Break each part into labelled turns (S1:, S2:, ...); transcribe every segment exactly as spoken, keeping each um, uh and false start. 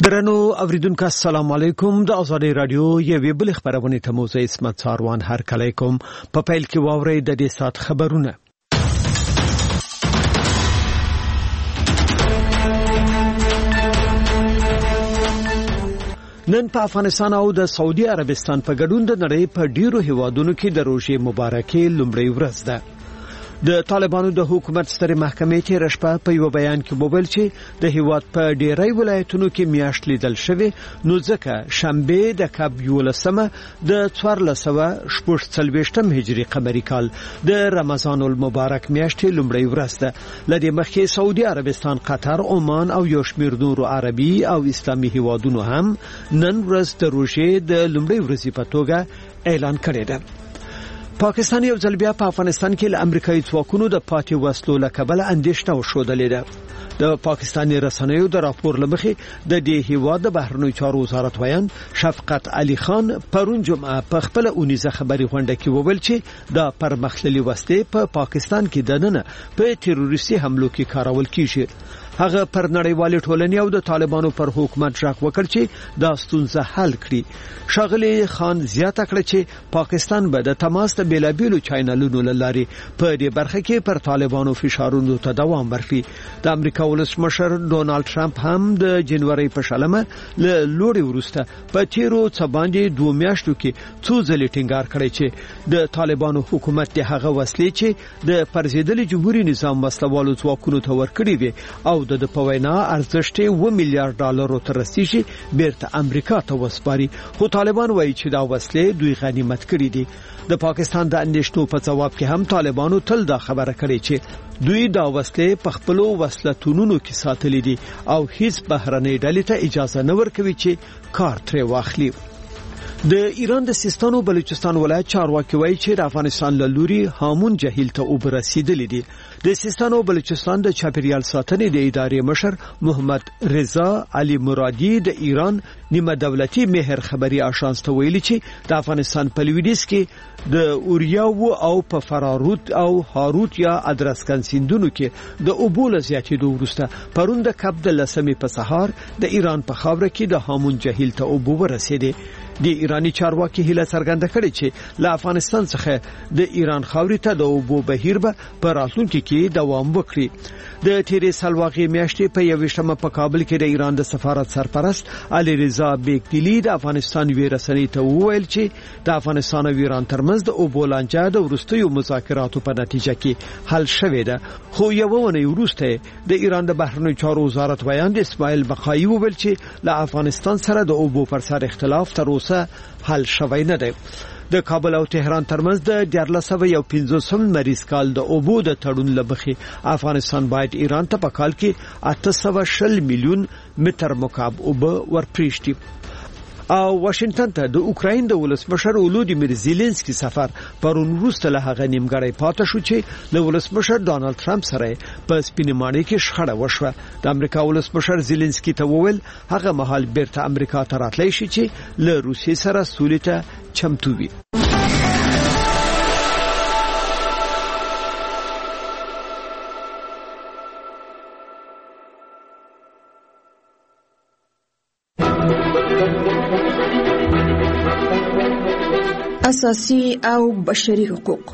S1: درنو اوریدونکو السلام علیکم. د ازادي رادیو یوې بل خبرونه ته مو زه اسمت ساروان هر کله کوم. په پیل کې واوري د دې سات خبرونه. نن په افغانستان او د سعودي عربستان په ګډون د نړۍ په ډیرو هیوادونو کې د روژې مبارکي لومړی ورځ ده. د طالبانو د حکومت ستر محکمې ته رشپه په یو بیان کې وویل چې د هیواد په ډیری ولایتونو کې میاشت لیدل شوی، نو ځکه شنبه د کب یولسمه د څوارلس سوه شپږ څلوېښتم هجري قمري کال د رمضان المبارک میاشتې لومړی ورځ ده. لدې مخکې سعودي عربستان، قطر، عمان او یو شمېر نورو عربي او اسلامي هیوادونو هم نن ورځ د روژې د لومړۍ ورځې په توګه اعلان کړی ده. پاکستان یو ځل بیا په افغانستان کې له امریکایي ځواکونو د پاتې وسلو له کبله اندېښنه وښودلې ده. د پاکستاني رسنیو د راپور له مخې د دې هیواد د بهرنیو چارو وزارت ویان شفقت علي خان پرون جمعه په خپل اونیزه خبري غونډه کې وویل چې د پرمختللي وسلې په پا پاکستان کې دننه په تروریستي حملو کې کارول کیږي. هغه پر نړیوالې ټولنې او د طالبانو پر حکومت ژغ وکړ چې دا ستونزه حل کړي. شاغلي خان زیاته کړه چې پاکستان به د تماس د بیلابیلو چینلونو لاري په دې برخه کې پر طالبانو فشارونو ته دوام ورکړي. د امریکا ولسمشر ډونالد ټرمپ هم د جنوري په شلمه له لوړې وروسته په تیرو څه باندې دوه میاشتو کې څو ځلې ټینګار کړی چې د طالبانو حکومت د هغه وسلې چې د پرزیدلي جمهوریت نظام وسلوالو ځواکونو ته ورکړي وي او د په وینا ارزښت و میلیارډ ډالرو ته رسیدي بیرته امریکا ته وسپاري. خو طالبان وایي چې دا وسلې دوی غنیمت کړي دي. د پاکستان د اندېښنو په جواب کې هم طالبانو تل دا خبره کړې چې دوی دا وسلې په خپل وسلتونونو کې ساتلې دي او هیڅ بهرنۍ ډلې ته اجازه نه ورکوي چې کار ترې واخلي. د ایران د سیستان او بلوچستان ولایت چارواکي وایي چې د افغانستان له لوري هامون جهیل ته اوبه رسیدلې دي. د سیستان او بلوچستان د چاپیریال ساتنې د ادارې مشر محمد رضا علي مرادي د ایران نیمه دولتي مهر خبري آژانس ته ویلي چې د افغانستان په لویدیځ کې د اوریاو او په فراروت او هاروت یا ادرسکن سیندونو کې د اوبو له زیاتېدو وروسته پرون د کب د لسمې په سهار د ایران په خاوره کې د هامون جهیل ته اوبه ورسېدې. د ایرانی چارواکي هیله څرګنده کړې چې له افغانستان څخه د ایران خاورې ته د اوبو بهیر به په راتلونکي کې دوام وکړي. د تیرې سلواغې میاشتې په یویشتمه په کابل کې د ایران د سفارت سرپرست علي رضا بیگدیلی د افغانستان وی رسنۍ ته وویل چې د افغانستان او ایران ترمنځ د اوبو لانجه د وروستیو مذاکراتو په نتیجه کې حل شوې ده. خو یو ونه وروسته د ایران د بهرنیو چارو وزارت ویان د اسماعیل بقایي وویل چې له افغانستان سره د اوبو پر سر اختلاف تر اوسه حل شوی نه دی. د کابل او تهران ترمنځ د دیارلس سوه یو پنځوسم مریض کال د اوبو د تړون لبخي افغانستان باید ایران ته په کال کې اته سوه شل میلیون متر مکعب اوبه ورپریږدي. او واشنگټن ته د اوکراین د ولسمشر ولودیمیر زيلنسکي سفر پرون وروسته له هغه نیمګړی پاتې شو چې له ولسمشر ډانلډ ټرمپ سره په سپینمانه کې شخړه وشوه. د امریکا ولسمشر زيلنسکي ته وویل هغه مهال بیرته امریکا ته راتلی شي چې له روسیې سره سولې ته چمتو وي.
S2: اساسي او بشري حقوق.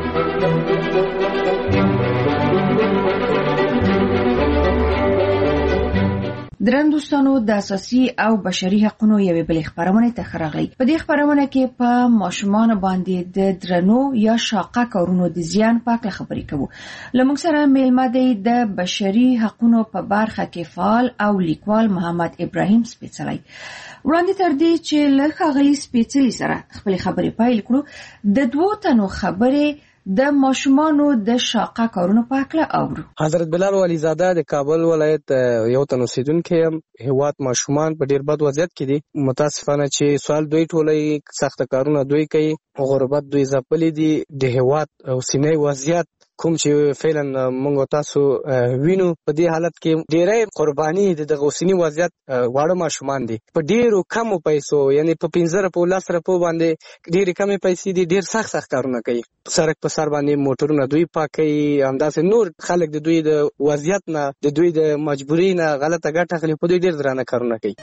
S2: درن دوستانو، د اساسي او بشري حقوقو یوې بلې خبرونه ته خراغلی. په دې خبرونه کې په ماشومان باندې د درنو یا شاقه کارونو د زیان په اړه خبرې کوو. لمونږ سره میلمه دی د بشري حقوقو په برخه کې فعال او لیکوال محمد ابراهیم سپیڅلی. وړاندې تر دې چې له ښاغلي سپیڅلي سره خپل خبرې پیل کړو، د دوه تنو خبرې د ماشومانو د شاقه کارونو په اړه اورو.
S3: حضرت بلال ولی زاده د کابل ولایت یو تن اوسیدونکو یم. هیواد ماشومان په ډیر بد وضعیت کې دي. متاسفانه چې سوال دوی ټولې سخت کارونه دوی کوي، غربت دوی ځپلې دي. د هیواد او سینې وضعیت کوم چې فعلا موږ تاسو وینو په دې حالت کې ډېرې قرباني د اوسنی وضعیت واړه ماشومان دي په ډېرو کمو پیسو، یعنی په پنځه روپو لس روپو باندې ډېرې کمې پیسې دي، ډېر سخت سخت کارونه کوي، سړک په سر باندې موټرونه دوی پاکوي، همداسې نور خلک د دوی د وضعیت نه د دوی د مجبورۍ نه غلطه ګټه اخلي، په دوی ډېر درانه کارونه کوي.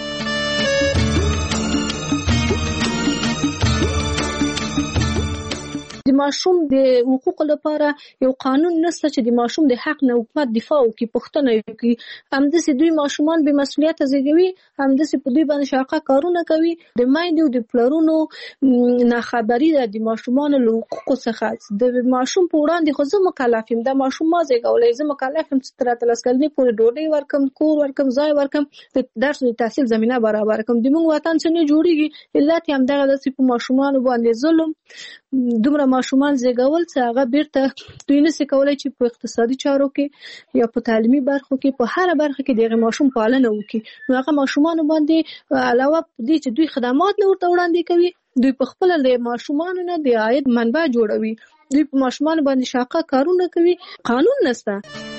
S4: د ماشوم د حقوقو لپاره یو قانون نشته چې د ماشوم د حق نه حکومت دفاع وکړي، پوښتنه وکړي. همداسې دوی ماشومان بې مسؤلیته زیږوي، همداسې په دوی باندې شاقه کارونه کوي. د میندو د پلرونو ناخبري ده د ماشومانو له حقوقو څخه. د ماشوم په وړاندې خو زه مکلف یم، دا ماشوم ما زیږولی، زه مکلف یم چې تر اتلس کلنۍ پورې ډوډۍ ورکړم، کور ورکړم، ځای ورکړم، د درس د تحصیل زمینه برابر کړم. د موږ وطن چې نه جوړېږي، علت یې همدغه ده چې په ماشومانو باندې ظلم، دومره ماشومان زیږول چې هغه بیرته دوی نشي کولای چې په اقتصادي چارو کې یا په تعلیمي برخو کې په هر برخه کې دغه ماشوم پالنه وکړي. نو هغه ماشومان باندې علاوه دې چې دوی خدمات نه ورته وړاندې کوي، دوی په خپل د ماشومان نه د عاید منبع جوړوي، دوی په ماشومان باندې شاقه کارونه کوي. قانون نشته.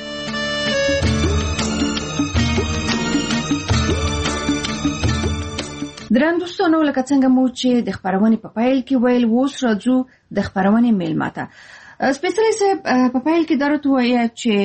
S2: درن دوستانو، لکه څنګه مو چې د خبرونې په پایل کې ویل، اوس راځو د خبرونې میلمه ته. سپیڅلي صاحب، په پایل کې درته وایي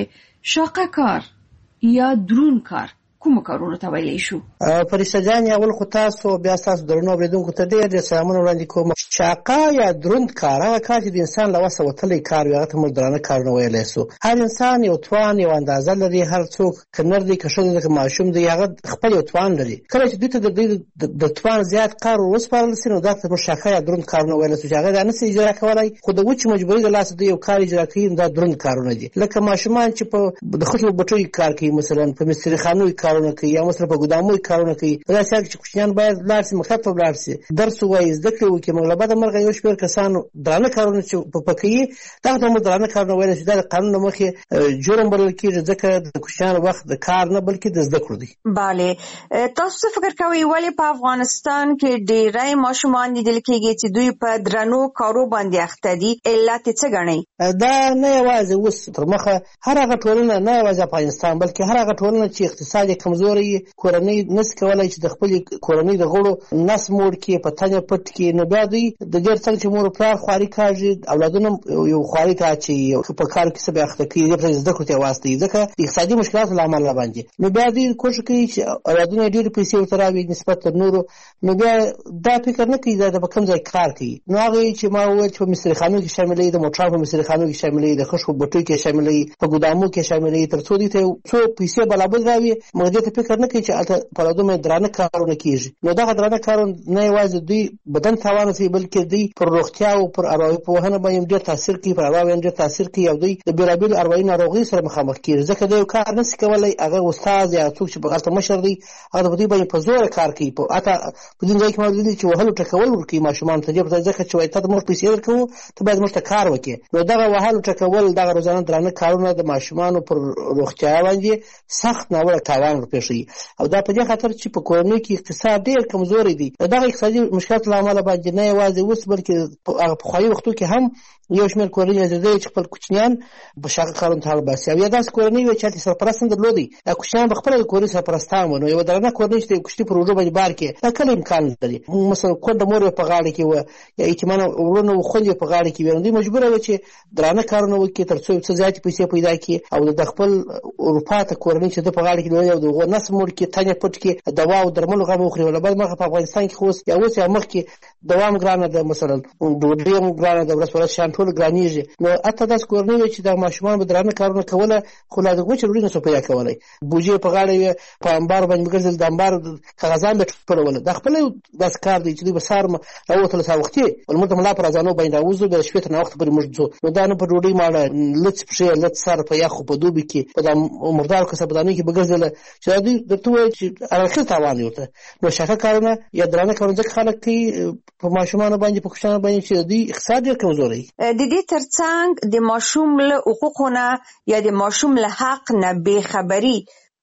S2: چې شاقه کار یا درون کار کوم کارونه ته ویلی شو؟
S5: فرشته جان، اول خو تاسو بیا تاسو درنو اوریدونکو ته ډېر ډېر سلامونه وړاندې کوم. شاقه یا دروند کار هغه کار چې د انسان له وسه وتلی کار وي، هغه ته موږ درانه کارونه ویلی سو. هر انسان یو توان، یو اندازه لري. هر څوک که نر دی، که ښځه ده، که ماشوم دی، هغه خپل یو توان لري. کله چې دوی ته د دوی د توان زیات کار وسپارل سي، نو دا ته موږ شاقه یا دروند کارونه ویلی سو چې هغه دا نسي اجرا کولی، خو د وچې مجبورۍ د لاسه دوی یو کار اجرا کوي، دا دروند کارونه دي. لکه ماشومان چې په د خټو بټیو کار کوي، مثلا په مستریخانو کارونه کوي، یا مثلا په ګدامو کارونه کوي. دا څنګه چې کوچنیان باید لاړ شي، مکتب ته لاړ شي، درس ووایي، زده کړې وکړي. موږ له بده مرغه یو شمېر کسان درانه کارونه چې په کوي، دغه ته موږ درانه کارونه ویلی شو. دا د قانون له مخې جرم بلل کېږي، ځکه د کوچنیانو وخت د کار نه بلکې د زده کړو دی.
S6: بله، تاسو څه فکر کوئ ولې په افغانستان کې ډېری ماشومان لیدل کېږي چې دوی په درنو کارو باندې اخته دي؟ علت یې څه ګڼئ؟
S5: دا نه یوازې اوس تر مخه هر هغه ټولنه، نه یوازې افغانستان بلکې هر هغه ټولنه چې اقتصاد یې کمزوری، کورنۍ نس کولای چې د خپلې کورنۍ د غړو نس موړ کړي، په تنه پټ کړي، نو بیا دوی د ډېر څنګه چې مور پلار خواري کاږي، اولادونه یو خواري ته اچوي، په کار کې څه بیا اخته کوي، دې زده کړو ته واستوي، ځکه د اقتصادي مشکلاتو له امله باندې. نو بیا دوی کوښښ کوي چې اولادونه ډېرې پیسې ورته راوړي نسبت تر نورو. نو بیا دا فکر نه کوي دا په کوم ځای کار کوي. نو هغه چې ما وویل چې په مستریخانو کې شاملوي، د موټرانو په مستریخانو کې شاملوي، د خښو بټیو کې شاملوي، په ګدامو کې شاملوي، تر څو دوی ته څو پیسې برابر راوړي. موږ دې ته فکر نه کوي چې هلته په اولادونه درانه کارونه کېږي. نو دغه درانه کارونه نه یوازې دوی بدن تاوان رسوي، بلکې دوی پر روغتیا او پر اروايي پوهنه باندې ډېر تاثیر کوي، پر اروا باندې ډېر تاثیر کوي، او دوی د بېلابېلو اروايي ناروغیو سره مخامخ کېږي. ځکه د یو کار نشي کولی، هغه استاد یا څوک چې په هلته مشر دی، هغه په دوی باندې په زوره کار کوي. په حتی په دې ځای کې ما لیدلي چې وهلو ټکول ورکوي ماشومانو ته، دې په ځکه چې وایي ته موږ پیسې درکوو، ته باید موږ ته کار وکړې. نو دغه وهلو ټکول، دغه روزانه درانه کارونه د ماشومانو پر روغتیا باندې سخت ناوړه تاوان ورپېښوي. او دا په دې خاطر چې په کورنۍ کې اقتصاد ډېر کمزوری دی. دغه اقتصادي مشکلاتو له امله باندې نه یوازې اوس بلکې په پخواني وختو کې هم یو شمېر کورنۍ زیاتېدلې چې خپل کوچنیان په شاقه کارونو ته اړ باسي، او یا داسې کورنۍ وي چې هلته سرپرست هم درلودی، دا کوچنیان به خپله د کورنۍ سرپرستان وو. نو یوه درانه کورنۍ چې د کوچني پروژو باندې بار کړي، دا کله امکان لري. مثلا کونډه مور یې په غاړه کې وه، یا یتیمانه وروڼه و خویندې په غاړه کې وې، نو دوی مجبوره وه چې درانه کارونه وکړي تر څو څه زیاتې پیسې پیدا کړي، او د خپل اروپا ته کورنۍ چې ده په غاړه کې لري، او د هغو نس موړ کړي، تنې پټ کړي، دوا او درملو غم وخوري. له بل مخه په افغانستان کې خو اوس یا اوس یا مخکې دوا هم ګرانه ده، مثلا ډوډۍ هم ګرانه ده، ورځ په ورځ شیان ټول ګرانېږي. نو حتی داسې کورنۍ وې چې د ماشومان به درانه کارونه کوله، خو لا د وچې ډوډۍ نه سو پیدا کولی. بوجۍ په غاړه وې، په امبار باندې به ګرځېدل، د امبار کاغذان به ټولول. دا خپله یو داسې کار دی چې دوی به سهار راووتله سهار وختي، لمر د ملا پر اذانو باندې راوځو، بیا د شپې تر ناوخته پورې موږ ځو. نو دا نه په ډوډۍ ماړه، لڅ پښې، لڅ سر، په یخو په دوبي کې، په دا مردارو کسبدانیو کې به ګرځېدله، چې دا دوی درته ووایي چې اړخیز تاوان یې ورته. نو شاقه کارونه یا درانه کارونه ځکه خلک کوي په ماشومانو باندې، په کوچنیانو باندې چې دوی اقتصاد ډېر کمزوری.
S6: د دې تر څنګ د ماشوم له حقوقو نه یا د ماشوم له حق نه بې خبري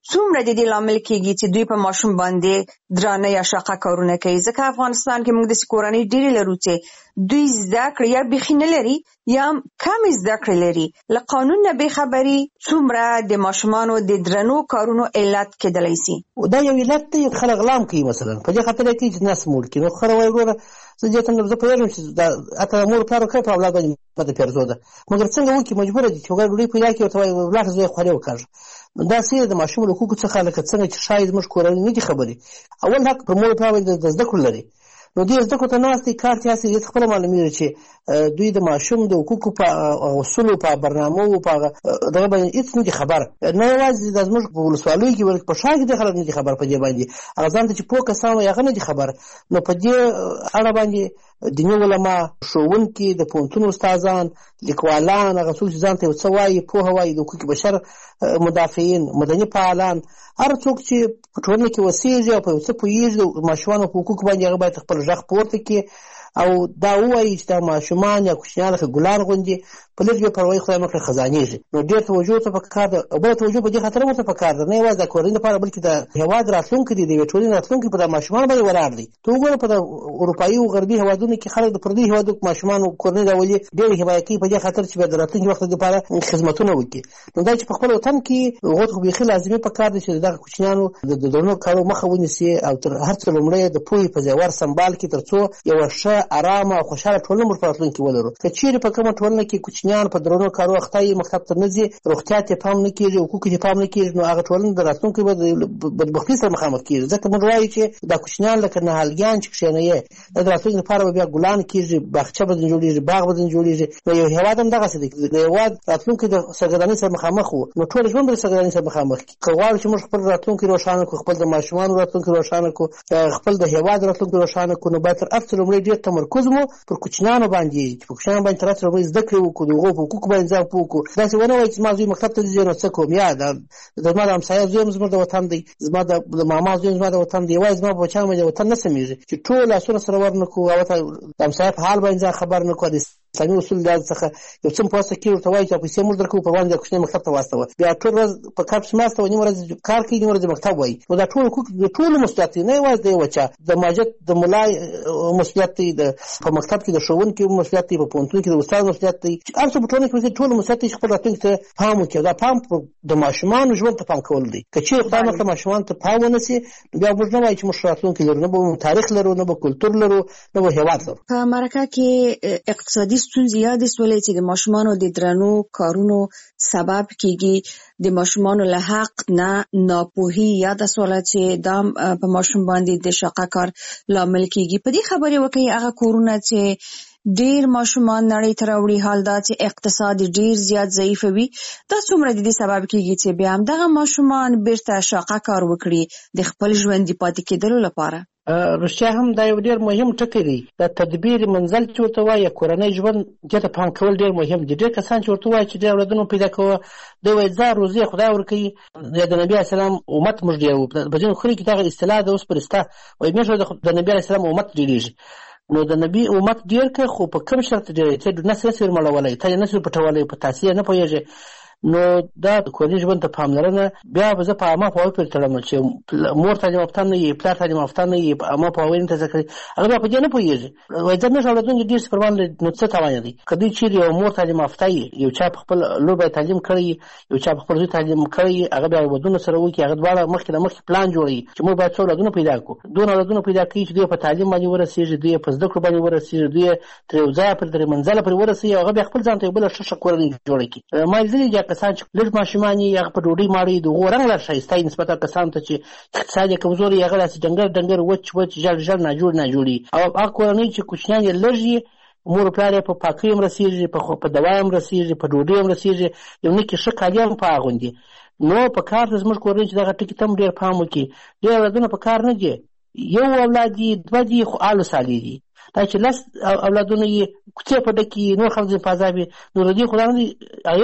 S6: څومره د دې لامل کېږي چې دوی په ماشوم باندې درانه یا شاقه کارونه کوي؟ ځکه افغانستان کې موږ د کورنۍ ډېرې لرو چې دوی زده کړې یا بیخي نه لري یا کمې زده کړې لري. له قانون نه بې خبري څومره د ماشومانو د درنو کارونو علت کېدلی سي؟
S5: دا یو علت دی، خلک غلام کوي مثلا په دې خاطر کې چې نس موړ کړي. نو خره وایي وروره زه دې ته زه پوهېږم چې دا اته مور پلار وکړه په اولاد باندې بده پیرزو ده، مګر څنګه وکړي مجبوره دي چې وګړي ډوډۍ پیدا کړي ورته وایي ولاړه زوی خولې وکاږه. نو دا سیره د ماشوم له حقوقو څخه لکه څنګه چې شاید موږ کورنۍ نه دي خبرې. اول حق پر مور پلار باندې د زده کړو لري. نو دې زده کړو ته ناست دي کار ته هسې دې خپله معلومېږي چې دوی د ماشوم د حقوقو په اصولو په برنامو په دغه باندې هېڅ نه دي خبر. نه یوازې دا زموږ په ولسوالیو کې بلکې په ښار کې د خلک نه دي خبر په دې باندې. هغه ځان ته چې پوه کسان وایي هغه نه دي خبر. نو په دې اړه باندې دیني علما، ښوونکي، د پوهنتون استادان، لیکوالان، هغه څوک چې ځان ته یو څه وایي پوهه وایي، د حقوق بشر مدافعین، مدني فعالان، هر څوک چې په ټولنه کې اوسېږي او په یو څه پوهېږي د ماشومانو په حقوقو باندې هغه باید خپل غږ پورته کړي او دا ووایي چې دا ماشومان یا کوچنیان لکه ګلان غوندې په لږ بې پروایي خدای مکړه خزانېږي. نو ډېر توجه ورته پکار ده. بله توجه په دې خاطر ورته پکار ده نه یوازې د کورنۍ لپاره بلکې د هېواد راتلونکی دی، د یوې ټولنې راتلونکی په دا ماشومان باندې ولاړ دی. ته وګوره په د اروپایي او غربي هېوادونو کې خلک د پردیو هېوادونو ماشومانو کورنۍ راولي ډېر حمایه کوي په دې خاطر چې بیا د راتلونکي وخت لپاره خدمتونه وکړي. نو دا چې په خپل وطن کې هغو ته خو بیخي لازمي پکار دی چې دغه کوچنیانو د درنو کارو مخه ونیسي او تر هر څه لومړی د پوهې په ژور سمبال کې تر څو یوه ښه ارامه او خوشحاله ټولنه موږ په راتلونکي ولرو. که چیرې په کومه ټولنه کې کوچنیان په درنو کارو اخته وي، مکتب ته نه ځي، روغتیا ته پام نه کېږي، حقوقو ته پام نه کېږي، نو هغه ټولنه د راتلونکي به د بدبختۍ سره مخامخ کېږي. ځکه موږ وایو چې دا کوچنیان لکه نهالګیان چې کښېنوي دا د راتلونکي لپاره به بیا ګلان کېږي، باغچه به ځینې جوړېږي، باغ به ځینې جوړېږي. نو یو هېواد هم دغسې دی، د هېواد راتلونکی د سرګردانۍ سره مخامخ و، نو ټول ژوند به د سرګردانۍ سره مخامخ کړي. که غواړو چې موږ خپل راتلونکی روښانه کړو، خپل د ماشومانو راتلونکی روښانه کړو، خپل د هېواد راتلونکی روښانه کړو، نو باید تر هر څه لومړی ډېر تمرکز مو پر کوچنیانو باندې چې په کوچنیانو باندې تر هر څه لومړی زده کړې وکړو، د هغو په حقوقو باندې ځان پوه کړو. داسې ونه وایي چې زما زوی مکتب ته ځي نو څه کوم، یا زما د همسایه زوی هم زموږ د وطن دی، زما د ماما زوی هم زما د وطن دی، یوازې زما په بچیانو باندې د وطن نه سمېږي چې ټول لاسونه سره ور نه کړو، هغه ته د همسایه په حال باندې ځان خبر نه کړو. اسلامي اصول دا څخه یو څه په واسطه کې ورته وایي چې پیسې موږ درکوو په باندې د کوچني مکتب ته واستوه، بیا ټول ورځ په کار پسې ناسته وه، نیمه ورځ کار کوي، نیمه ورځ مکتب وایي. نو دا ټول حقوق د ټولو مسؤلیت دی، نه یوازې د یوه چا. د ماجد د ملا مسؤلیت دی، د په مکتب کې د ښوونکي مسؤلیت دی، په پوهنتون کې د استاد مسؤلیت دی، هر څه په ټولنه کې ټولو مسؤلیت دی چې خپل راتلونکي ته پام وکړي. دا پام د ماشومانو ژوند ته پام کول دی. که چېرې خدای مکړه ماشومانو ته پام ونه سي، نو بیا موږ نه وایو چې موږ راتلونکی لرو، نه به تاریخ لرو، نه به کلتور لرو، نه به هېواد لرو.
S6: په مرکه کې اقتصادي ستونزې یادې سولې چې د ماشومانو د درنو کارونو سبب کېږي. د ماشومانو له حق نه ناپوهي یاده سوله چې دا په ماشوم باندې د شاقه کار لامل کېږي. په دې خبرې وکړئ هغه کورونه چې ډېر ماشومان نړۍ ته راوړي، حال دا چې اقتصاد ډېر زیات ضعیف وي، دا څومره د دې سبب کېږي چې بیا همدغه ماشومان بیرته شاقه کار وکړي د خپل ژوندي پاتې کېدلو لپاره؟
S5: رښتیا هم دا یو ډېر مهم ټکی دی. د تدبیر منزل چې ورته وایي کورنۍ ژوند دې ته پام کول ډېر مهم دي. ډېر کسان چې ورته وایي چې ډېر اولادونه پیدا کوه، دوی وایي ځه روزي خدای ورکوي، د نبي علیه السلام امت موږ ډېر وو. په ځینو خلکو کې دغه اصطلاح ده اوس پر سته، وایي موږ د نبي علیه السلام امت ډېرېږي. نو د نبي امت ډېر که خو په کوم شرط ډېرېږي چې نسل نسل مړولی، ته یې نسل پټولی، په تاسې نه پوهېږي. نو دا د کورنۍ ژوند ته پاملرنه بیا به زه په عامه پوهاوي پورې تړم چې مور تعلیم یافته نه وي، پلار تعلیم یافته نه وي، په عامه پوهاوي نه ترسره کړي، هغه بیا په دې نه پوهېږي. وایي زه نهشم اولادونه ډېر څه پر باندې نو څه تاوان دی. که دوی چېرې یو مور تعلیم یافته وي، یو چا په خپل لور باید تعلیم کړی، یو چا په خپل زوی تعلیم کړی، هغه بیا ودونه سره وکړي، هغه دواړه مخکې له مخکې پلان جوړوي چې موږ باید څو اولادونه پیدا کړو. دونه اولادونه پیدا کړي چې دوی په تعلیم باندې ورسېږي، دوی په زده کړو باندې ورسېږي، دوی تر یو ځایه پورې تر منزله پورې ورسېږي، هغه بیا خپل ځان ته یو بله ښه ښه کورنۍ جوړه کړي. ما لیدلي دي کسان چې لږ ماشومان یې هغه په ډوډۍ ماړه یي، د هغو رنګ لا ښایسته یي نسبت هغه کسانو ته چې اقتصاد یې کمزور یي، هغه داسې ډنګر ډنګر وچ وچ ژړ ژړ ناجوړ ناجوړ یي. او هغه کورنۍ چې کوچنیان یې لږ یي، مور پلار یې په پاکۍ هم رسېږي، په دوا هم رسېږي، په ډوډۍ هم رسېږي، یو نکي ښه کالي هم په اغوندي. نو په کار ده زموږ کورنۍ چې دغه ټکي ته هم ډېر پام وکړي. ډېر اولادونه په کار نه دي، یو اولاد دي، دوه دي، خو آل صالح دي. دا چې لس اولادونه یې کوڅې په ډکې نور خلک ځینې په عذاب وي، نو د دې خو دا نه دي یو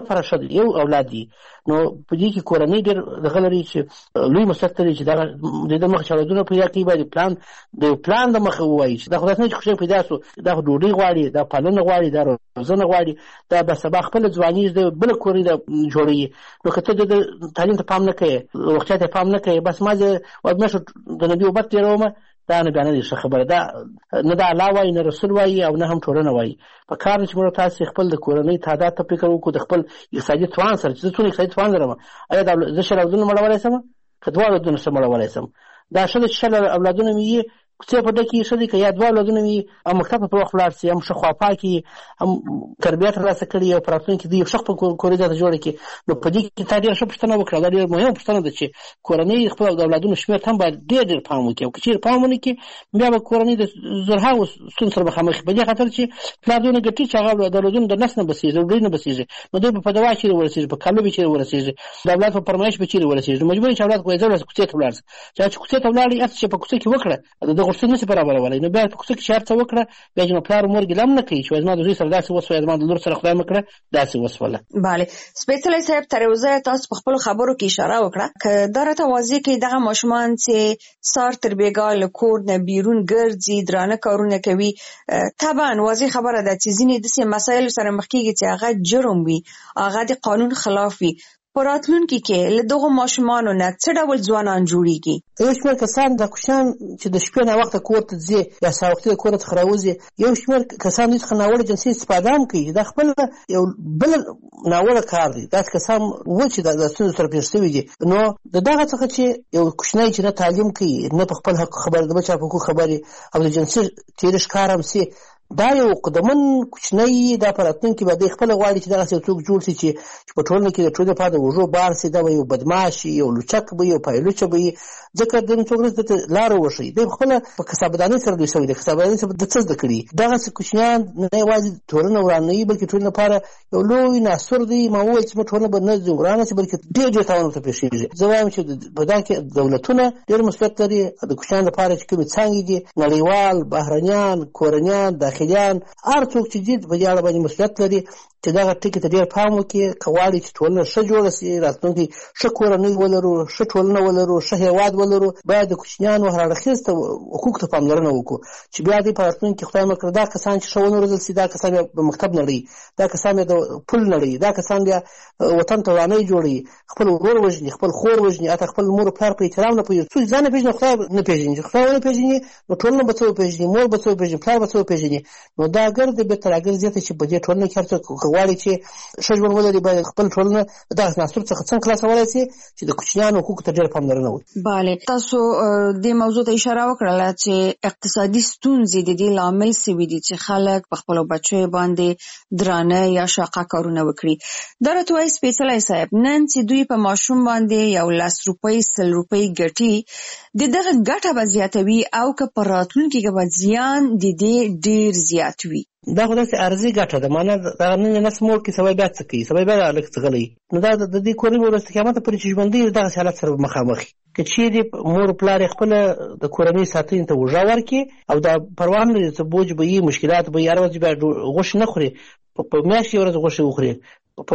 S5: لپاره ښه دی، یو اولاد دی. نو په دې کې کورنۍ ډېر دغه لري چې لوی مسؤلیت لري چې دغه د ده مخه چې اولادونه پیدا کوي باید پلان د پلان د مخه ووایي چې دا خو داسې نه چې خوشحال پیدا سو، دا خو ډوډۍ غواړي، دا پالنه غواړي، دا روزنه غواړي، دا به سبا خپله ځواني د بله کورنۍ د جوړوي. نو که ته د تعلیم ته پام نه کوې، روغتیا ته پام نه کوې، بس ما زه واده نه شو د نبي اوبت تېرومه، دا نه بیا نه دي ښه خبره. دا نه دا الله وایي، نه رسول وایي، او نه هم ټولنه وایي. په کار ده چې موږ تاسې خپل د کورنۍ تعداد ته فکر وکړو، د خپل اقتصادي توان سره چې زه څومره اقتصادي توان لرم، آیا دا زه شل اولادونه مړولی شم که دوه اولادونه ښه مړولی شم؟ دا ښه ده چې شل اولادونه مې وي کوڅې په ډکې ښه دی، که یا دوه اولادونه مې هم مکتب ته په وخت ولاړ شي، هم ښه خواپاکي، هم تربیه ترلاسه کړي، او په راتلونکي کې دوی یو ښه خپل کورنۍ ته جوړه کړي. نو په دې کې تا ډېره ښه پوښتنه وکړه، دا ډېره مهمه پوښتنه ده چې کورنۍ خپل د اولادونو شمېر ته هم باید ډېر ډېر پام وکړي، او که چېرې پام ونه کړي بیا به کورنۍ د زرهاوو ستونزو سره مخامخ وي، په دې خاطر چې پلار دونه ګټي چې هغه د اولادونو د نس نه بسېږي، د ډوډۍ نه بسېږي، نو دوی به په دوا چېرې ورسېږي، په کالو به چېرې ورسېږي، د اولاد په فرمایش به چېرې ورسېږي. نو مجبور چې اولاد کوی ځوړ کوڅې ته ولاړ شي، چې کوڅې ته ولاړ هڅه چې په کوڅه کې وکړه د غوښتنې نشي برابرولی، نو بیا په کوڅه کې چې هر څه وکړه بیا چې نو پلار مور ګیله هم نه کوي چې زما د زوی سره داسې وسوه، زما د لور سره خدای مه کړه داسې وسوله.
S6: بله سپېڅلی صاحب، تر اوسه تاسو په خپلو خبرو کې اشاره وکړه که دا راته واضح کړي دغه ماشومان چې سهار تر بېګا له کور نه بیرون ګرځي، درانه کارونه کوي، طبعا واضح خبره ده چې ځینې داسې مسایلو سره مخ کېږي چې هغه جرم وي، هغه د قانون خلاف وي. په راتلونکي کې له دغو ماشومانو نه څه ډول ځوانان جوړېږي؟
S5: یو شمېر کسان د کوچنیان چې د شپې ناوخته کور ته ځي یا سهار وختي د کور څخه راوځي، یو شمېر کسان دوی څخه ناوړه جنسي استفاده هم کوي. دا خپله یو بل ناوړه کار دی. داسې کسان و چې د ستونزو سره پېښ شوي دي. نو د دغه څخه چې یو کوچنی چې نه تعلیم کوي، نه په خپل حق خبرې، د بل چا په حقوق خبرې، او د جنسي تېري ښکار هم سي، دا یو قدمن کوچنی دا په راتلونکي به دی خپله غواړي چې دغسې یو څوک جوړ شي چې په ټولنه کې د ټولنې لپاره د اوږو بار شي. دا به یو بدماش یو لوچک به یو پایلوچه به وي، ځکه د څوک ورځ دته لاره وښیي. دی خپله په کسابدانۍ سره دوی شوی دی، کسابدانۍ سره د څه زده کړي. دغسې کوچنیان نه یوازې ټولنه ورانوي بلکې ټولنې لپاره یو لوی ناسور دی. ما وویل چې ټولنه به نه ورانه شي بلکې ډېر ډېر تاوان ورته پېښېږي. زه وایم چې په دا کې دولتونه ډېر مسؤلیت لري. د کوچنیانو لپاره چې کومې څانګې دي، نړیوال، بهرنیان، کورنیان، داخلیان، هر څوک چې دي په دې اړه باندې مسؤلیت لري چې دغه ټکي ته ډېر پام وکړي. که غواړي چې ټولنه ښه جوړه شي، راتلونکي ښه کورنۍ ولرو، ښه ټولنه ولرو، ښه هېواد ولرو، باید د کوچنیانو هر اړخیز ته حقوقو ته پاملرنه وکړو چې بیا دوی په راتلونکي خدای مه کړه دا کسان چې ښه ونه روزل شي، دا کسان بیا په مکتب نړوي، دا کسان بیا د پل نړوي، دا کسان بیا وطن ته ورانۍ جوړوي، خپل ورور وژني، خپل خور وژني، حتی خپل مور و پلار په احترام نه پوهېږي. څوک ځان نه پېژني، خدای نه پېژني. چې خدای ونه پېژني نو ټولنه به څه وپېژني، مور به څه وپېژني، پلار به څه وپېژني. نو دا ګرد بېرته راګرځي چې په دې ټولنه کې هر څوک غواړي چې ښه ژوند ولري باید خپل ټولنه د دغه ناسور څخه څنګه خلاصولی شي چې د کوچنیانو حقوقو ته ډېر پاملرنه وکړي.
S6: بله، تاسو دې موضوع ته اشاره وکړله چې اقتصادي ستونزې د دې لامل سوي دي چې خلک په خپلو بچیو باندې درانه یا شاقه کارونه وکړي. دا راته وایي سپېڅلی صاحب، نن چې دوی په ماشوم باندې یو لس روپۍ سل روپۍ ګټي، د دغه ګټه به زیاتوي او که په راتلونکي کې به زیان د دې ډېر زیات وي.
S5: دا خو داسې عرضي ګټه ده. معنا دغه نن یې نس موړ کړي، سبا بیا څه کوي، سبا بیا لږ څه غلی. نو دا د دې کورنۍ به ورځ قیامته پورې چې ژوندی وي دغسې حالت سره مخامخ وي. که چیرې مور پلار یې خپله د کورنۍ ساتنې ته اوږه ورکړي او دا پروا نه لري څه بوج به وي، مشکلات به وي، هر ورځ بیا غوښې نه خوري، په میاشت یې ورځ غوښې وخوري، په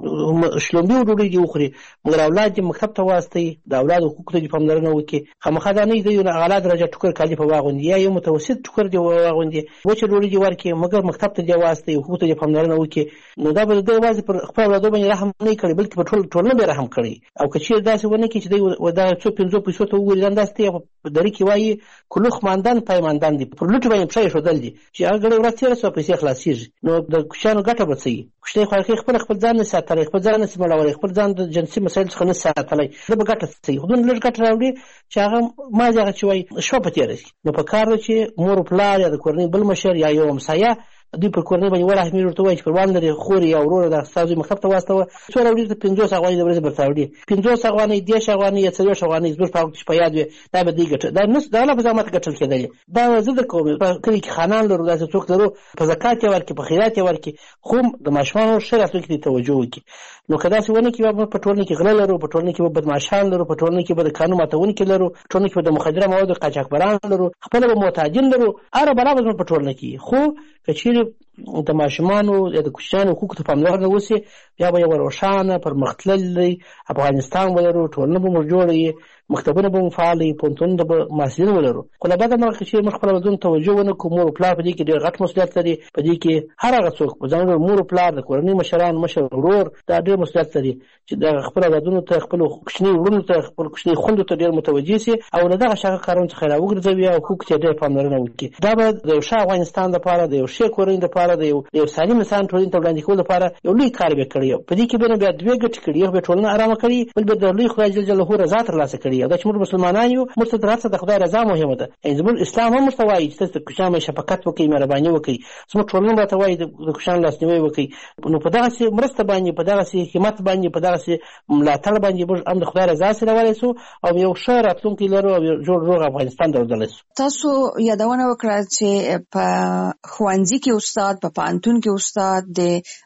S5: شلومبي ډوډۍ دې وخوري، مګر اولاد دې مکتب ته واستوي، د اولاد حقوقو ته دې پاملرنه وکړي. خامخا دا نه وي د یو اعلی درجه ټوکر کالي په واغوندي یا یو متوسط ټوکر دې واغوندي، وچه ډوډۍ دې ورکړي، مګر مکتب ته دې واستوي، حقوقو ته دې پاملرنه وکړي. نو دا به د دوی یوازې پر خپل اولادو باندې رحم نه کړي بلکې په ټول ټولنه به رحم کړي. او که چېرې داسې ونه کړي چې دوی دغه څو پنځو پیسو ته وګوري، همداسې دی په دري کې وایي کلوخ ماندان پایماندان دي، پر لوټ باندې پښه ایښودل دي چې هغه ګړۍ ورځ تېره شوه پیسې خلاصېږي. نو د کوچیانو ګټه به څه وي؟ کوچنی خو هغې خپله خپل ځان نه ساتلی، خپل ځان نسي مړولی، خپل ځان د جنسي مسایلو څخه نه ساتلی، ده به ګټه څه وي؟ خو دومره لږ ګټه راوړي چې هغه مازې هغه چې وایي شپه په تېره شي. نو په کار ده چې مور و پلار یا د کورنۍ بل مشر یا یو همسایه دوی پر کورنۍ باندې وړه اهمیت ورته وایي چې پروان لري خور یا ورور د ستا زوی مکتب ته واستوه، څو راوړي ته پنځوس افغانۍ د ورځې درته راوړي، پنځوس افغانۍ، دېرش افغانۍ یا څلوېښت افغانۍ زموږ په وخت چې په یاد وي دا به دوی ګټه دا نه دا نه په زحمت ګټل کېدلې. دا زه در کوم په کلي کې خانان لرو، داسې څوک لرو، په زکات یې ورکړي، په خیرات یې ورکړي، خو د ماشومانو ښه راتلونکي ته توجه وکړي. نو که داسې ونه کړي بیا په ټولنه کې غله لرو، په ټولنه کې به بدماشان لرو، په ټولنه کې به د قانون ماتونکي لرو، په ټولنه کې به د مخدره موادو قاچاقبران لرو، خپله به معتادین لرو، هره بلا به زموږ په ټولنه کې. خو که چېرې د ماشومانو یا د کوچنیانو حقوقو ته پاملرنه وشي بیا به یو روښانه پرمختللی افغانستان ولرو، ټولنه به موږ جوړه وي، مکتبونه به مو فعاله وي، پوهنتونونه به محصلین ولرو. خو له بده مرغه چې موږ خپل ودونو توجه ونه کړو، مور او پلار په دې کې ډېر غټ مسؤلیت لري. په دې کې هر هغه څوک په ځانګړي مور او پلار د کورنۍ مشران، مشر ورور دا ډېر مسؤلیت لري چې د خپل اولادونو ته، خپل کوچني وروڼو ته، خپل کوچني خویندو ته ډېر متوجه شي او له دغه شاقه کارونو څخه راوګرځوي او حقوقو ته ډېر پاملرنه وکړي. دا به د یو ښه افغانستان لپاره، د یو ښې کورنۍ لپاره، د یو سالم انسان ټولنې ته وړاندې کولو لپاره یو لوی کار به کړی. په دې کې به بیا دوې ګټې کړي، یو به ټولنه ارامه کړي، بل به د لوی خدای جل جلاله رضا ترلاسه کړي. او دا چې موږ مسلمانان یو، موږ ته د هر څه د خدای رضا مهمه ده. یعنې زموږ اسلام هم موږ ته وایي چې تاسو د کوچنیانو شفقت وکړئ، مهرباني وکړئ. زموږ ټولنه راته وایي د کوچنیانو لاسنیوی وکړئ. نو په دغسې مرسته باندې، په دغسې همت باندې، په دغسې ملاتړ باندې موږ هم د خدای رضا حاصلولی شو او یو ښه راتلونکی لرو او یو جوړ روغ افغانستان درلودلی شو.
S6: تاسو یادونه وکړه چې په ښوونځي کې استاد، په پوهنتون کې استاد، د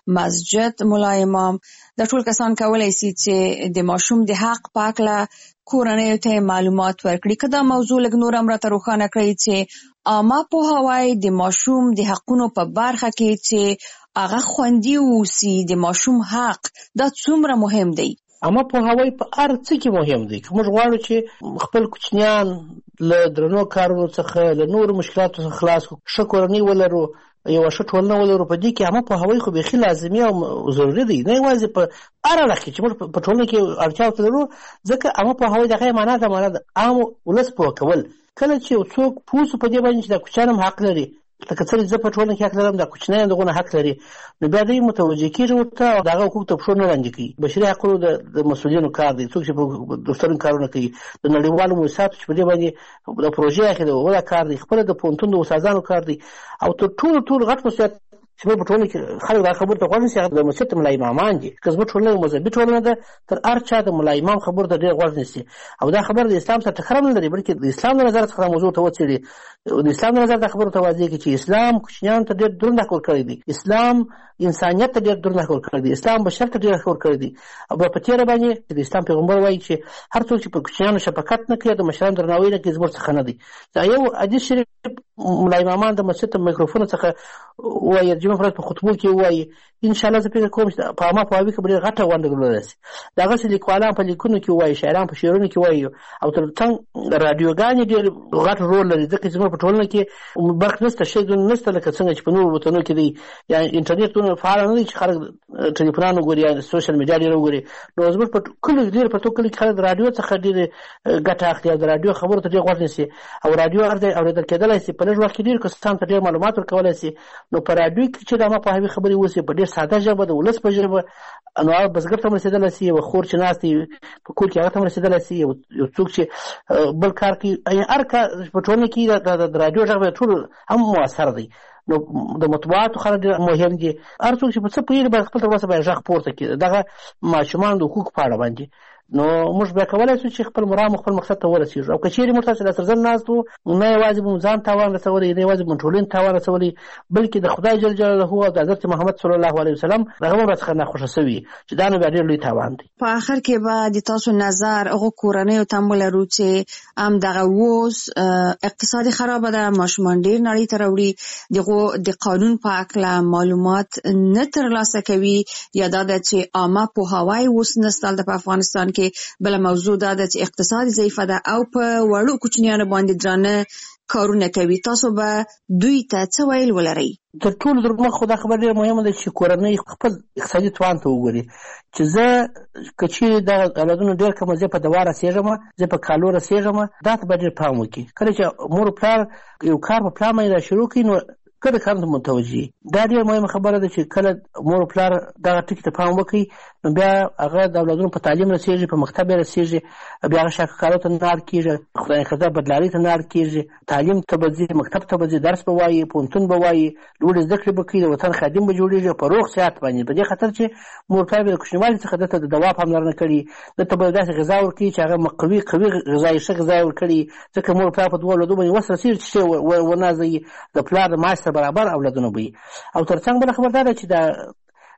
S6: مسجد ملا امام، دا ټول کسان کولی شي چې د ماشوم د حق په هکله کورنیو ته معلومات ورکړي. که دا موضوع لږ نور هم راته روښانه کړئ چې عامه پوهاوی د ماشوم د حقونو په برخه کې چې هغه خوندي اوسي، د ماشوم حق، دا څومره مهم دی؟
S5: عامه پوهاوی په هر څه کې مهم دی. که موږ غواړو چې خپل کوچنیان له درنو کارونو څخه، له نورو مشکلاتو څخه خلاص کړو، ښه کورنۍ ولرو، یو ښه ټولنه ولرو، په دې کې عامه پوهاوی خو بیخي لازمي او ضروري دی. نه یوازې په هر اړخ کې چې موږ په ټولنه کې اړتیا ورته لرو، ځکه عامه پوهاوی د هغې معنا ده معنا د عام ولس پوه کول. کله چې یو څوک پوه شو په دې باندې چې دا کوچیان هم حق لري، لکه څنګه زه په ټولنه کې حق لرم، دا کوچنیان دغونه حق لري، نو بیا دوی متوجه کېږي ورته او د هغه حقوقو ته پښو نه وړاندې کوي. بشري حقونو د مسؤلینو کار دی، څوک چې په دفترونو کارونه کوي، د نړیوالو مؤسساتو چې په دې باندې د پروژې اخلي، د هغو کار دی، خپله د پوهنتون د استادانو کار دی. او تر ټولو ټولو غټ مسؤلیت چې موږ په ټولنه کې خلک دا خبرو ته غوږ نیسي، هغه د مسجد ملا امامان دي. که زموږ ټولنه مذهبي ټولنه ده، تر هر چا د ملا امام خبرو ته ډېر غوږ نیسي. او دا خبره د اسلام سره ټکر نه لري، بلکې د اسلام د نظر څخه دا موضوع ته وڅېړي، د اسلام د نظر دا خبرو ته واضح کړي چې اسلام کوچنیانو ته ډېر دروند حق ورکړی دی، اسلام انسانیت ته ډېر دروند حق ورکړی دی، اسلام بشر ته ډېر حق ورکړی دی. او په تېره باندې د اسلام پیغمبر وایي چې هر څوک چې پر کوچنیانو شفقت نه کوي، د مشرانو درناوی نه کوي، زموږ څخه نه دی. دا یو حدیث شریف ملا امامان د مسجد د میکروفون څخه وایي، د جمعې په ورځ په خطبو کې وایي. انشاءالله زه فکر کوم چې په عامه پوهاوي کې به ډېر غټه ونډه درلودلی شي. د هغسې لیکوالان په لیکنو کې وایي، شاعران په شعرونو کې وایي، او تر څنګ راډیوګانې ډېر غټ رول لري، ځکه چې زموږ په ټولنه کې برق نشته، شی نشته، لکه څنګه چې په نورو وطنونو کې دی. یا انټرنېټونه فعاله نه دي چې خلک ټلیفونان وګوري یا سوشل میډیا ډېر وګوري. نو زموږ په کلیو ډېر په ټول کلي کې خلک د راډیو څخه ډېرې ګټه اخلي او د راډیو خبرو ته ډېر غوږ نیسي. او راډیو اورېدل کېدلی شي، په لږ وخت کې ډېر کسانو ته ډېر معلومات ورکولی شي. نو په راډیو کې چې د عامه پوهاوي خبرې وشي په ډېر ساده ژبه، د ولس په ژبه، نو هغه بزګر ته هم رسېدلی شي، یو خور چې ناست دی په کور کې هغه ته هم رسېدلی شي، یو څوک چې بل کار کوي، هر کار په ټولنه کې د راډیو غږ به ټول هم مؤثر دی. نو د مطبوعاتو خلک ډېر مهم دي. هر څوک چې په څه پوهېږي باید خپل تر اوسه باید غږ پورته کړي دغه ماشومانو د حقوقو په اړه باندې. نو موږ بیا کولی شو چې خپل مرام خپل مقصد ته ورسېږو. او که چېرې موږ تاسو لاسرزن ناست وو، نه یوازې به مو ځان تاوان رسولی، نه یوازې به مو ټولنې تاوان رسولی، بلکې د خدای جل جلاله او د حضرت محمد صلی الله علیه وسلم هغه هم راڅخه ناخوښه شوي چې دا نو بیا ډېر لوی تاوان دی.
S6: په آخر کې به د تاسو نظر هغو کورنیو ته هم ولرو چې هم دغه اوس اقتصادي خرابه ده، ماشومان ډېر نړۍ ته راوړي، دغو د قانون په هکله معلومات نه ترلاسه کوي، یا دا ده چې عامه پوهاوی اوس نشته په افغانستان کې. بله موضوع دا ده چې اقتصاد ضعیفه ده او په وړو کوچنیانو باندې درانه کارونه کوي. تاسو به دوی ته څه ویل ولرئ؟
S5: تر ټولو در مخ خو دا خبره ډېره مهمه ده چې کورنۍ خپل اقتصادي توان ته وګوري، چې زه که چېرې دغه اولادونه ډېر کمه، زه په دوا رسېږم، زه په کالو رسېږم، دا ته به ډېر پام وکړي. کله چې مور او پلار یو کار په پلان باندې را شروع کړي، نو کله کار ته متوجه. دا ډېره مهمه خبره ده چې کله مور او پلار دغه ټکي ته پام وکړي، نو بیا هغه د اولادونو په تعلیم رسېږي، په مکتب یې رسېږي، بیا هغه شاګردانو ته نه اړ کېږي، خدای نخواستہ بدلارۍ ته نه اړ کېږي، تعلیم ته به ځي، مکتب ته به ځي، درس به وایي، پوهنتون به وایي، لوړې زده کړې به کوي، د وطن خادم به جوړېږي په روغ صحت باندې. په دې خاطر چې مور پلار به د کوچنیوالي څخه دته د دوا پاملرنه کړي، دته به داسې غذا ورکړي چې هغه قوي قوي غذایي ښه غذا ورکړي، ځکه مور پلار په دوه اولادو باندې وس رسېږي چې شی ونه ځي، د پلار د معاش سره برابر اولادونه به وي. او تر څنګ بله خبر دا ده چې د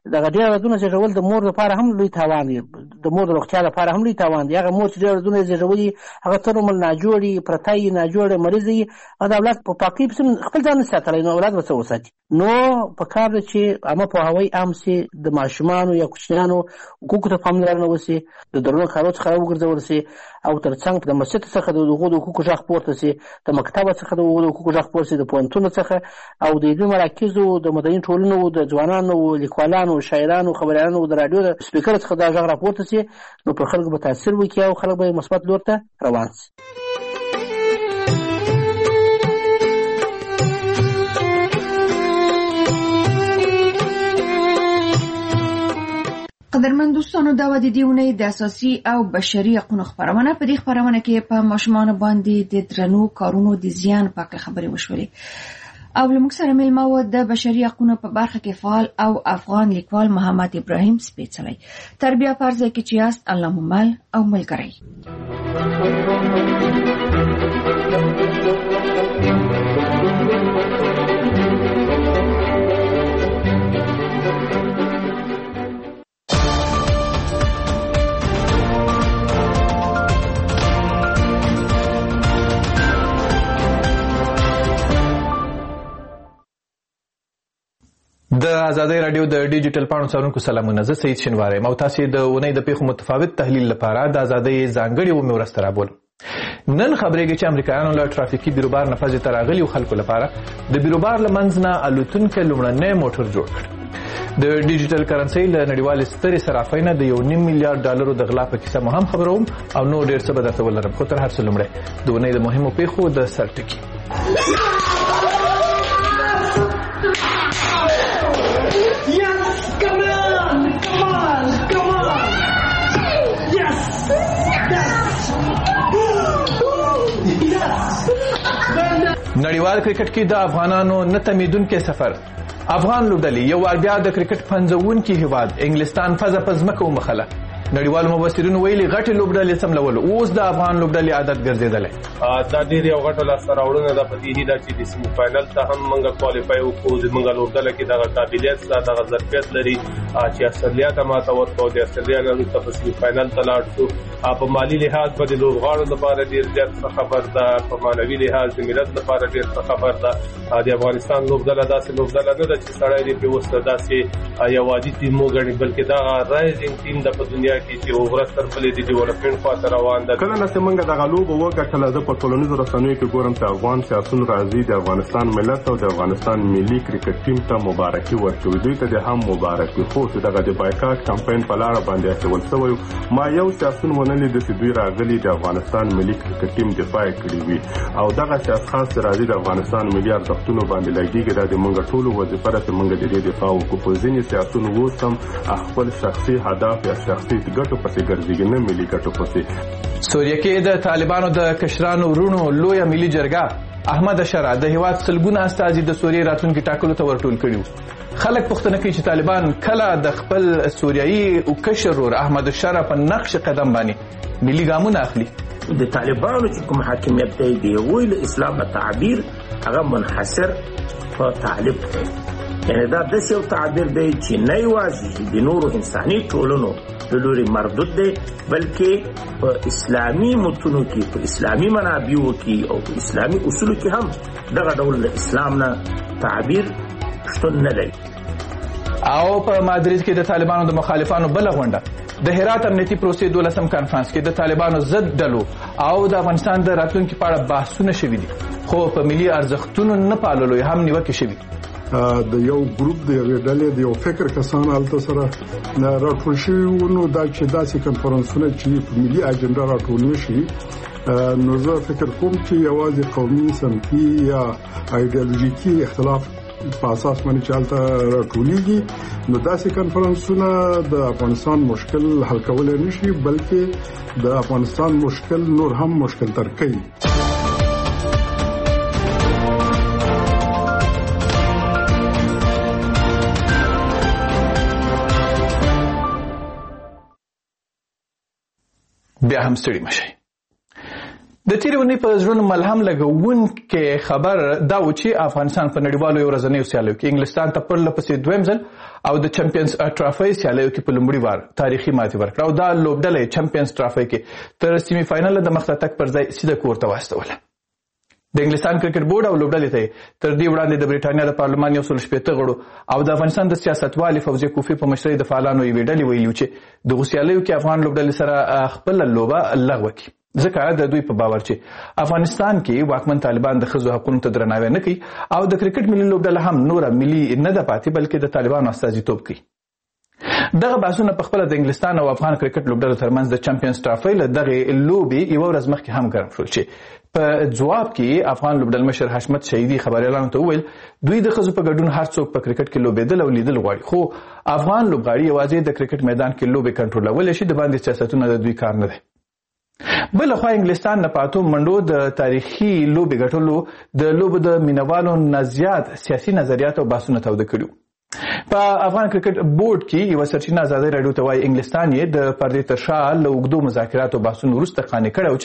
S5: دغه ډېر عددونه زیږول د مور لپاره هم لوی تاوان دی، د مور د روغتیا لپاره هم لوی تاوان دی. هغه مور چې ډېر عددونه زیږولي هغه تر عمر ناجوړي، پرتی ناجوړه، مریض وي او د اولاد په پاکۍ پسې خپل ځان نه ساتلی، نو اولاد به څه وساتي؟ نو پکار ده چې عامه پوهاوی عام سي، د ماشومانو یا کوچنیانو حقوقو ته پاملرنه وسي، د درنو کارو څخه وګرځول سي او تر څنګ د مسجد څخه د هغو د حقوقو غږ پورته سي، د مکتبه څخه د هغو د حقوقو غږ پورته سي، د پوهنتونو څخه او د علمي مراکزو، د مدني ټولنو، د ځوانانو، لیکوالانو، شاعرانو، خبریالانو، د راډیو د سپیکر څخه دا غږ راپورته سي، نو پر خلکو به تاثیر وکړي او خلک به مثبت لور ته روان سي.
S2: قدرمن دوستانو، دا و د دې اونۍ د اساسي او بشري حقوقو خبرونه. په دې خبرونه کې په ماشومانو باندې د درنو کارونو د زیان په اړه خبرې وشولې او لمک سره ملما و د بشري حقوقو په برخه کې فعال او افغان لیکوال محمد ابراهیم سپیڅلی. تربیه فرض کې چې یاست الله ممل او ملګری.
S7: د آزادۍ رادیو د ډیجیټل پاڼو څارونکو سلامونه. زه سید شینواری یم او تاسې د اونۍ د پیښو متفاوت تحلیل لپاره د آزادۍ ځانګړې اومې ورځ ته رابولم. نن خبرېږي چې امریکایانو له ټرافیکي بیروبار نه پزې ته راغلیو خلکو لپاره د بیروبار له منځ نه الوتونکی لومړنی موټر جوړ کړ. د ډیجیټل کرنسۍ له نړیوالې سترې صرافۍ نه د یو نیم میلیارډ ډالرو د غلا په کیسه مو هم خبروم او نور ډېر څه به درته ولرم. خو تر هر څه لومړی د اونۍ د مهمو پیښو د سرټکي. نړیوال کرکټ کې د افغانانو نه تمیدونکي سفر. افغان لوبډلې یو وار بیا د کرکټ پنځونکي هیواد انګلستان پزه په ځمکه ومخله. نړیوال مبصرینو ویلي غټې لوبډلې سملول اوس د افغان لوبډلې عادت ګرځېدلی.
S8: دا ډېر یو غټه لاسته راوړنه ده په دې هیله چې د سیمي فاینل ته هم موږ کوالیفای وکړو. زموږ لوبډله کې دغه قابلیت شته، دغه ظرفیت لري چې استرالیا ته ماته ورکړو. د استرالیا نه وروسته په سیمي فاینل ته لاړ شو. په مالي لحاظ به د لوبغاړو لپاره ډېر زیات ښه خبر ده، په معنوي لحاظ د ملت لپاره ډېر ښه خبر ده. د افغانستان لوبډله داسې لوبډله نه ده چې سړی دې پرې اوس داسې یو عادي ټیم وګڼي، بلکې دغه رایزینګ ټیم ده په دنیا کې چې وګړه تر بلې د ډیولپمنټ خواته روان ده.
S9: کله نه چې موږ دغه لوبه وګټله، زه په ټولنیزو رسنیو کې ګورم چې افغان سیاسون راځي د افغانستان ملت او د افغانستان ملي کرکټ ټیم ته مبارکي ورکوي. دوی ته د هم مبارکي، خو چې دغه د بایکاټ کمپاین په لاره باندې اچول شوی، ما یو سیاسون ونه لید چې دوی راغلي د افغانستان ملي کرکټ ټیم دفاع کړی وي او دغه سیاست خاص راځي د افغانستان ملي ارزښتونو باندې لګیږي. دا د موږ ټولو وظیفه ده چې موږ د دې دفاع وکړو. په ځینې سیاسون اوس هم خپل شخصي هدف یا شخصي ګټو پسې ګرځي، نه ملي ګټو پسې.
S7: سوریه کې د طالبانو د کشرانو ورونو لویه ملي جرګه احمد اشرا د هیواد سلګونه استازي د سوریې راتلونکي ټاکلو ته ورټول کړي. خلک پوښتنه کوي چې طالبان کله د خپل سوریایي او کشر ورور احمد اشرا په نقش قدم باندې ملي ګامونه اخلي.
S10: د طالبانو چې کوم حاکمیت دی د ویل اسلام تعبیر هغه منحصر په طالب دی، یعنی دا داسې یو تعبیر دی چې نه یوازې د نورو انساني ټولنو د لوري مردود دی، بلکې په اسلامي متونو کې، په اسلامي منابعو کې او په اسلامي اصولو کې هم دغه ډول د اسلام نه تعبیر شتون نه لري.
S7: او په مادرید کې د طالبانو د مخالفانو بل غونډه د هرات امنیتي پروسې دولسم کانفرنس کې د طالبانو ضد ډلو او د افغانستان د راتلونکي په اړه بحثونه شوي دي، خو په ملي ارزښتونو نه پاللو هم نیوکې شوي.
S9: د یو ګروپ د یوې ډلې د یو فکر کسان هلته سره راټول شوي وو. نو دا چې داسې کنفرانسونه چې په ملي اجنډا راټول نشي، نو زه فکر کوم چې یوازې قومي، صنفي یا ایډیالوژیکي اختلاف په اساس باندې چې هلته راټولېږي، نو داسې کنفرانسونه د افغانستان مشکل حل کولی نشي، بلکې د افغانستان مشکل نور هم مشکل تر کوي.
S7: بیا هم ستړي مشئ. د تیرې اونۍ په زړونو ملهم لګونکې خبر دا و چې افغانستان په نړیوالو یو ورځنیو سیالیو کې انګلستان ته پرله پسې دویم ځل او د چمپیونز ټرافي سیالیو کې په لومړي وار تاریخي ماتې ورکړه او دا لوبډله چمپیونز ټرافي کې تر سیمي فاینل د مخته تګ پر ځای سیده کور ته واستوله. د انګلستان کرکټ بورډ او لوبډلې ته تر دې وړاندې د بریټانیا د پارلمان یو سل شپېته غړو او د افغانستان د سیاستوالې فوزیه کوفی په مشرۍ د فعالانو یوې ډلې ویلي چې دغو سیالیو کې افغان لوبډلې سره خپله لوبه لغوه کړي ځکه د دوی په باور چې افغانستان کې واکمن طالبان د ښځو حقونو ته درناوی نه کوي او د کرکټ ملي لوبډله هم نوره ملي نه ده پاتې بلکې د طالبانو استازیتوب کوي. دغه بحثونه په خپله د انګلستان او افغان کرکټ لوبډلو ترمنځ د چمپیونز ټرافي له دغې لوبې یوه ورځ مخکې هم ګرم شول چې په ځواب کې افغان لوبډل مشر حشمت شهیدي خبریالانو ته وویل دوی د ښځو په ګډون هر څوک په کرکټ کې لوبېدل او لیدل غواړي خو افغان لوبغاړي یوازې د کرکټ میدان کې لوبې کنټرولولی شي د باندې سیاستونه د دوی کار نه دی. بل خوا انګلستان نه پاتو منډو د تاریخي لوبې ګټلو د لوبو د مینوالو نه زیات سیاسي نظریات او بحثونه تاوده کړي. په افغان کرکټ بورډ کې یوه سرچینه ازادۍ راډیو ته وایي انګلستان یې د پردې تر شا له اوږدو مذاکراتو بحثونو وروسته قانع کړی